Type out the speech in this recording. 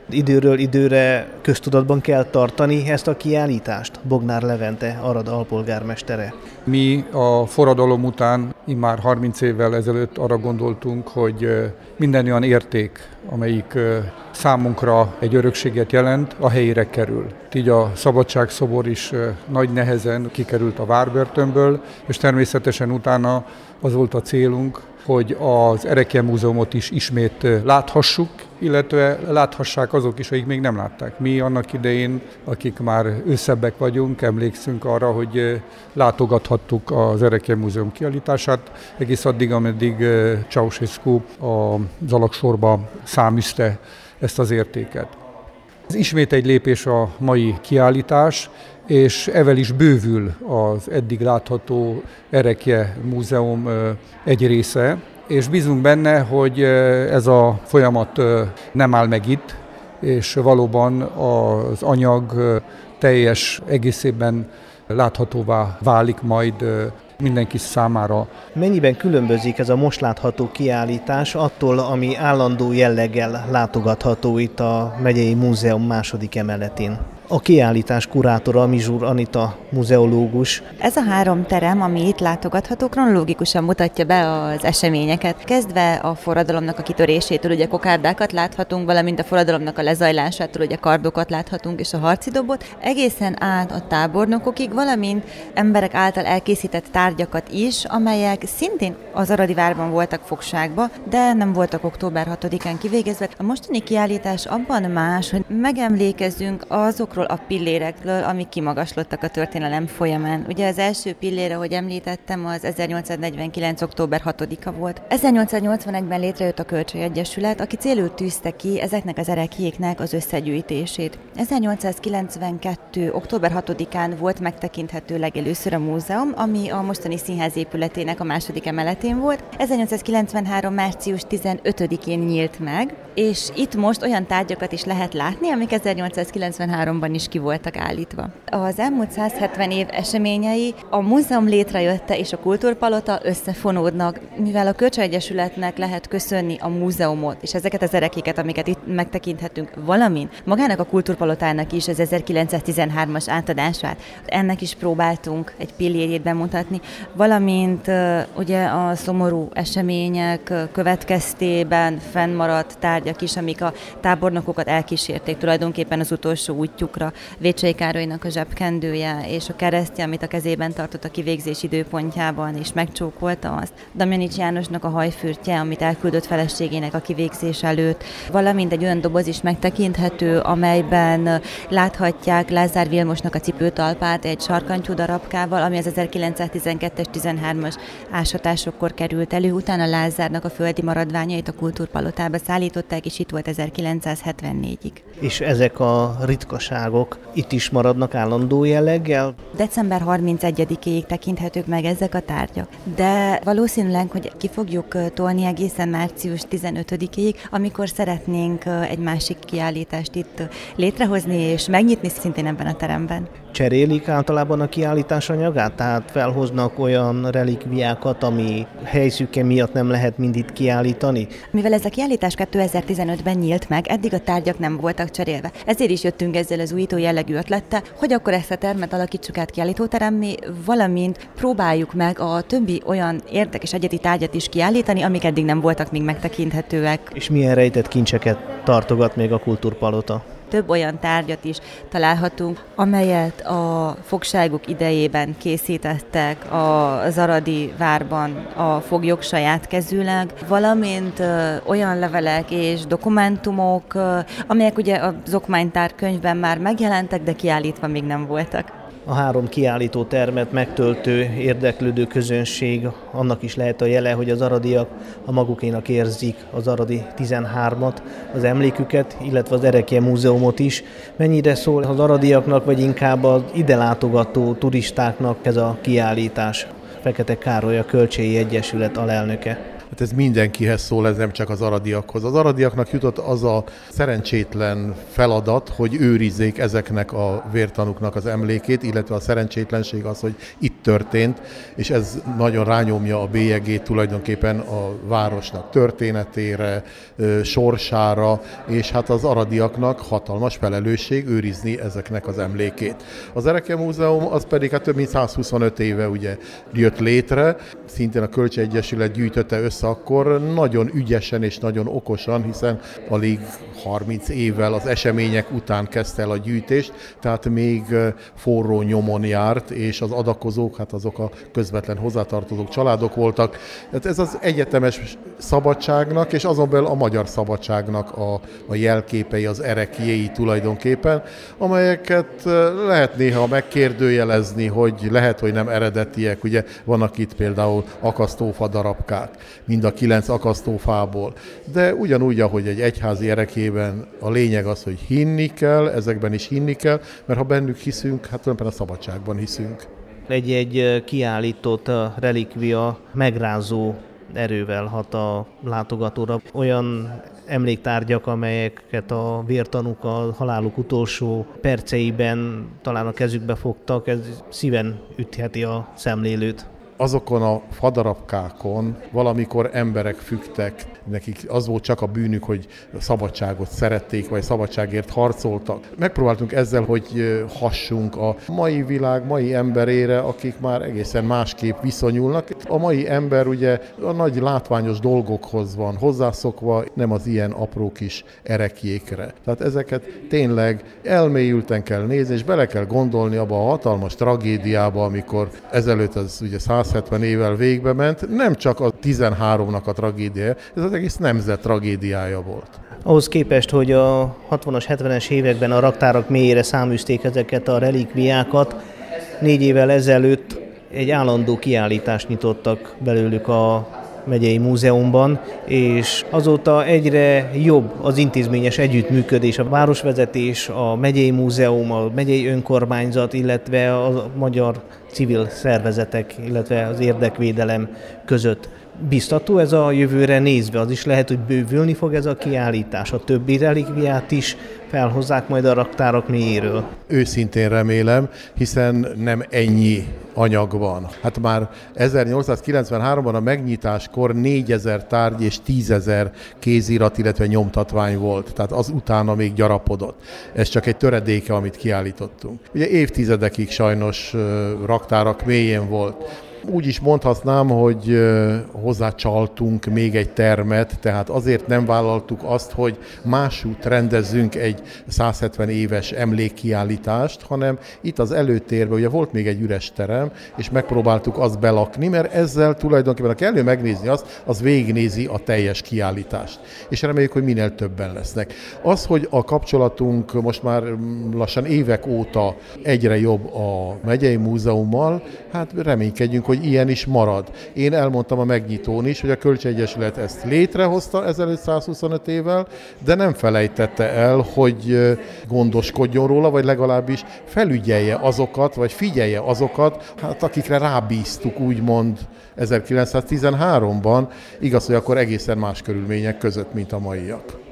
Időről időre köztudatban kell tartani ezt a kiállítást? Bognár Levente, Arad alpolgármestere. Mi a forradalom után, immár 30 évvel ezelőtt arra gondoltunk, hogy minden olyan érték, amelyik számunkra egy örökséget jelent, a helyére kerül. Így a Szabadságszobor is nagy nehezen kikerült a várbörtönből, és természetesen utána az volt a célunk, hogy az Erekje Múzeumot is ismét láthassuk, illetve láthassák azok is, akik még nem látták. Mi annak idején, akik már őszebbek vagyunk, emlékszünk arra, hogy látogathattuk az Erekje Múzeum kiállítását, egész addig, ameddig Ceausescu az alagsorba száműzte ezt az értéket. Ez ismét egy lépés a mai kiállítás, és evel is bővül az eddig látható Erekje Múzeum egy része, és bízunk benne, hogy ez a folyamat nem áll meg itt, és valóban az anyag teljes egészében láthatóvá válik majd mindenki számára. Mennyiben különbözik ez a most látható kiállítás attól, ami állandó jelleggel látogatható itt a Megyei Múzeum második emeletén? A kiállítás kurátora Mizsur Anita muzeológus. Ez a 3 terem, ami itt látogatható, kronológikusan mutatja be az eseményeket. Kezdve a forradalomnak a kitörésétől, ugye kokárdákat láthatunk, valamint a forradalomnak a lezajlásától, ugye kardokat láthatunk és a harci dobot, egészen át a tábornokokig, valamint emberek által elkészített tárgyakat is, amelyek szintén az Aradi várban voltak fogságba, de nem voltak október 6-án kivégezve. A mostani kiállítás abban más, hogy megemlékezzünk azokról a pillérekről, amik kimagaslottak a történelem folyamán. Ugye az első pillére, ahogy említettem, az 1849. október 6-a volt. 1881-ben létrejött a Kölcsei Egyesület, aki célul tűzte ki ezeknek az ereklyéknek az összegyűjtését. 1892. október 6-án volt megtekinthető legelőször a múzeum, ami a mostani színház épületének a második emeletén volt. 1893. március 15-én nyílt meg, és itt most olyan tárgyakat is lehet látni, amik 1893-ban is ki voltak állítva. Az elmúlt 170 év eseményei, a múzeum létrejötte és a kultúrpalota összefonódnak, mivel a Kölcsei Egyesületnek lehet köszönni a múzeumot, és ezeket az erekéket, amiket itt megtekinthetünk, valamint magának a kultúrpalotának is az 1913-as átadását. Ennek is próbáltunk egy pillérjét bemutatni, valamint ugye a szomorú események következtében fennmaradt tárgyak is, amik a tábornokokat elkísérték tulajdonképpen az utolsó útjukra. Vécsei Károlynak a zsebkendője és a keresztje, amit a kezében tartott a kivégzés időpontjában, és megcsókolta azt. Damjanics Jánosnak a hajfürtje, amit elküldött feleségének a kivégzés előtt, valamint egy olyan doboz is megtekinthető, amelyben láthatják Lázár Vilmosnak a cipőtalpát egy sarkantyú darabkával, ami az 1912-es, 13-as ásatásokkor került elő, utána Lázárnak a földi maradványait a kultúrpalotába szállították, és itt volt 1974-ig. És ezek a ritkaságok itt is maradnak állandó jelleggel? December 31-ig tekinthetők meg ezek a tárgyak, de valószínűleg, hogy ki fogjuk tolni egészen március 15-ig, amikor szeretnénk egy másik kiállítást itt létrehozni és megnyitni szintén ebben a teremben. Cserélik általában a kiállítás anyagát? Tehát felhoznak olyan relikviákat, ami helyszüke miatt nem lehet mind itt kiállítani? Mivel ez a kiállítás 2015-ben nyílt meg, eddig a tárgyak nem voltak cserélve. Ezért is jöttünk ezzel az újító jellegű ötlettel, hogy akkor ezt a termet alakítsuk át kiállítóteremmé, valamint próbáljuk meg a többi olyan érdekes egyedi tárgyat is kiállítani, amik eddig nem voltak még megtekinthetőek. És milyen rejtett kincseket tartogat még a kultúrpalota? Több olyan tárgyat is találhatunk, amelyet a fogságok idejében készítettek az Aradi várban a foglyok saját kezűleg, valamint olyan levelek és dokumentumok, amelyek ugye az okmánytár könyvben már megjelentek, de kiállítva még nem voltak. A 3 kiállító termet megtöltő, érdeklődő közönség, annak is lehet a jele, hogy az aradiak a magukénak érzik az Aradi 13-at, az emléküket, illetve az Erekje Múzeumot is. Mennyire szól az aradiaknak, vagy inkább az ide látogató turistáknak ez a kiállítás? Fekete Károly, a Kölcsei Egyesület alelnöke. Hát ez mindenkihez szól, ez nem csak az aradiakhoz. Az aradiaknak jutott az a szerencsétlen feladat, hogy őrizzék ezeknek a vértanúknak az emlékét, illetve a szerencsétlenség az, hogy itt történt, és ez nagyon rányomja a bélyegét tulajdonképpen a városnak történetére, sorsára, és hát az aradiaknak hatalmas felelősség őrizni ezeknek az emlékét. Az Ereke Múzeum az pedig hát több mint 125 éve ugye jött létre, szintén a Kölcsey Egyesület gyűjtötte össze akkor nagyon ügyesen és nagyon okosan, hiszen alig 30 évvel az események után kezdte el a gyűjtést, tehát még forró nyomon járt, és az adakozók, hát azok a közvetlen hozzátartozók, családok voltak. Tehát ez az egyetemes szabadságnak, és azon belül a magyar szabadságnak a jelképei, az ereklyéi tulajdonképpen, amelyeket lehet néha megkérdőjelezni, hogy lehet, hogy nem eredetiek. Ugye vannak itt például akasztófa darabkák, mind a 9 akasztófából. De ugyanúgy, ahogy egy egyházi ereklyében a lényeg az, hogy hinni kell, ezekben is hinni kell, mert ha bennük hiszünk, hát tulajdonképpen a szabadságban hiszünk. Egy kiállított relikvia megrázó erővel hat a látogatóra. Olyan emléktárgyak, amelyeket a vértanúk a haláluk utolsó perceiben talán a kezükbe fogtak, ez szíven ütheti a szemlélőt. Azokon a fadarabkákon valamikor emberek fügtek, nekik az volt csak a bűnük, hogy szabadságot szerették, vagy szabadságért harcoltak. Megpróbáltunk ezzel, hogy hassunk a mai világ, mai emberére, akik már egészen másképp viszonyulnak. A mai ember ugye a nagy látványos dolgokhoz van hozzászokva, nem az ilyen apró kis ereklyékre. Tehát ezeket tényleg elmélyülten kell nézni, és bele kell gondolni abba a hatalmas tragédiába, amikor ezelőtt az ugye 170 évvel végbe ment, nem csak a 13-nak a tragédiája, ez az egész nemzet tragédiája volt. Ahhoz képest, hogy a 60-as, 70-es években a raktárak mélyére száműzték ezeket a relikviákat, 4 évvel ezelőtt egy állandó kiállítást nyitottak belőlük a megyei múzeumban, és azóta egyre jobb az intézményes együttműködés, a városvezetés, a megyei múzeum, a megyei önkormányzat, illetve a magyar civil szervezetek, illetve az érdekvédelem között. Biztató ez a jövőre nézve, az is lehet, hogy bővülni fog ez a kiállítás, a többi relikviát is felhozzák majd a raktárak mélyéről. Őszintén remélem, hiszen nem ennyi anyag van. Hát már 1893-ban a megnyitáskor 4000 tárgy és 10.000 kézirat, illetve nyomtatvány volt, tehát az utána még gyarapodott. Ez csak egy töredéke, amit kiállítottunk. Ugye évtizedekig sajnos raktárak mélyén volt. Úgy is mondhatnám, hogy hozzácsaltunk még egy termet, tehát azért nem vállaltuk azt, hogy másút rendezzünk egy 170 éves emlékkiállítást, hanem itt az előtérben ugye volt még egy üres terem, és megpróbáltuk azt belakni, mert ezzel tulajdonképpen, aki elő megnézni azt, az végignézi a teljes kiállítást. És reméljük, hogy minél többen lesznek. Az, hogy a kapcsolatunk most már lassan évek óta egyre jobb a megyei múzeummal, hát reménykedjünk, hogy ilyen is marad. Én elmondtam a megnyitón is, hogy a Kölcsey Egyesület ezt létrehozta ezelőtt 125 évvel, de nem felejtette el, hogy gondoskodjon róla, vagy legalábbis felügyelje azokat, vagy figyelje azokat, hát akikre rábíztuk, úgymond 1913-ban, igaz, hogy akkor egészen más körülmények között, mint a maiak.